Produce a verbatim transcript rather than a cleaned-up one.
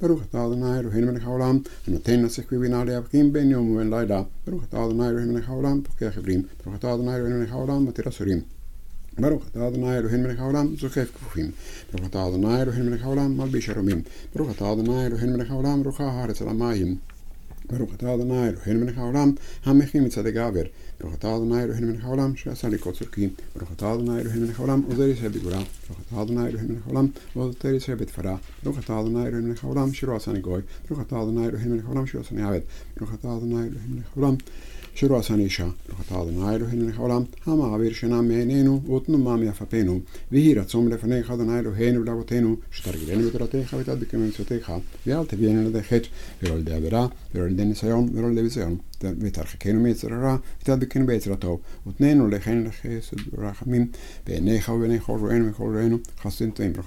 ברוך אתה אדוני אלוהינו מלך העולם, הנותן נצח ובינה להבחין בין יום ובין לילה. ברוך אתה אדוני אלוהינו מלך העולם, פוקח עיוורים. ברוך אתה אדוני אלוהינו מלך העולם, מתיר אסורים. ברוך אתה אדוני אלוהינו מלך העולם, זוכף כפופים. ברוך אתה אדוני אלוהינו מלך העולם, מלביש ערומים. ברוך אתה אדוני אלוהינו מלך העולם, רוחה הארץ על המים. ברוך אתה אדוני אלוהינו מלך העולם, המכין מצדק העבר. ברוך אתה אדוני אלוהינו מלך העולם, שעשה לי כל צורכי. ברוך אתה אדוני אלוהינו מלך העולם, עוזר ישראל בגבורה. ברוך אתה אדוני אלוהינו מלך העולם, עוזר ישראל בתפארה. ברוך אתה אדוני אלוהינו מלך העולם, שלא עשני גוי. ברוך אתה אדוני אלוהינו מלך העולם, שלא עשני עבד. ברוך אתה אדוני אלוהינו מלך העולם, שלא עשני אישה. ברוך אתה אדוני אלוהינו מלך העולם, המעביר שינה מעינינו ותנומה מאפנו. ויהי רצון לפניך אדוני אלוהינו ולאבותינו, שתרגילנו בתורתך ותדבקנו במצוותיך, ואל תביאנו לידי חטא ולא לידי עבירה ולא לידי ניסיון ולא לידי ביזיון, ותרחקנו מיצר הרע ותדבקנו ביצר הטוב, ותננו לכן לחסד ורחמים בעיניך ובעיני כל רואינו וכל רואינו חסדים טובים. ברוך